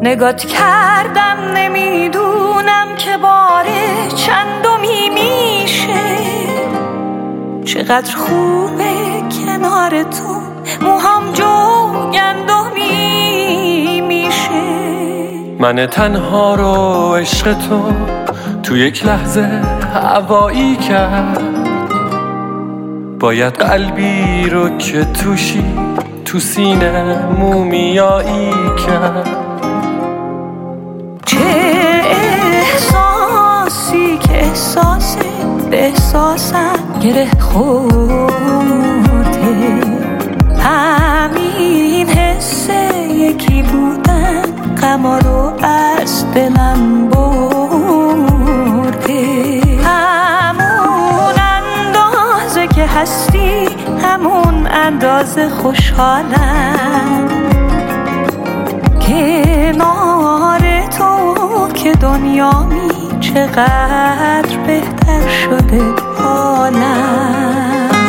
نگات کردم نمیدونم که بار چندمی میشه. چقدر خوبه کنار تو موهام جوگندمی میشه. من تنها رو عشق تو یک لحظه هوایی کرد. باید قلبی رو که توشی تو سینه مومیایی کرد. چه احساسی که احساسه به احساسم گره خورده. همین حسه یکی بودن غما رو از دلم برده. همون اندازه که هستی همون اندازه خوشحالم. کنار تو که دنیامی چقدر بهتر شده حالم.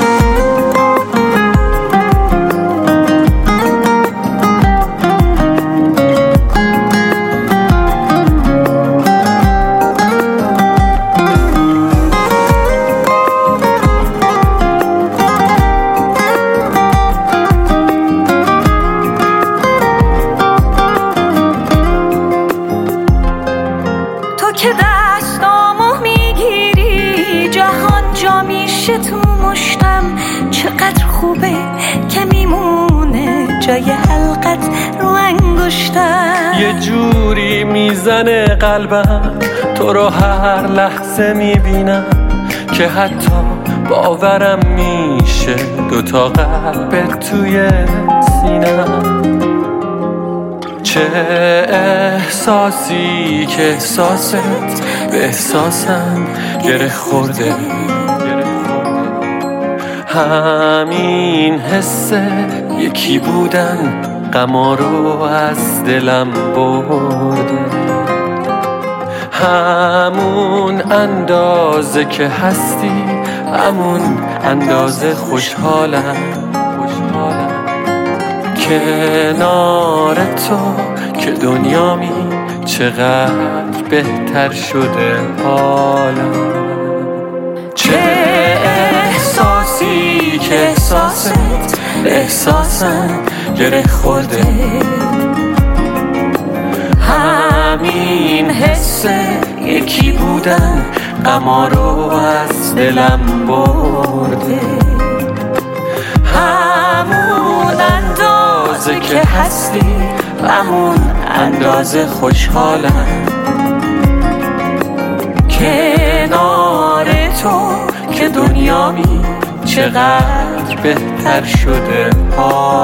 که دستامو میگیری جهان جا میشه تو مشتم. چقدر خوبه که میمونه جای حلقت رو انگشتم. یه جوری میزنه قلبم تو رو هر لحظه میبینم که حتی باورم میشه دوتا قلب توی سینم. چه احساسی که احساست به احساسم گره خورده. همین حسه یکی بودن غما رو از دلم برده. همون اندازه که هستی همون اندازه خوشحالم. کنار تو که دنیامی چقدر بهتر شده حالم. چه احساسی که احساست به احساسم گره خورده. همین حسه یکی بودن غما رو از دلم برده. همون اندازه که هستی همون اندازه خوشحالم. کنار تو که دنیامی چقدر بهتر شده حالم.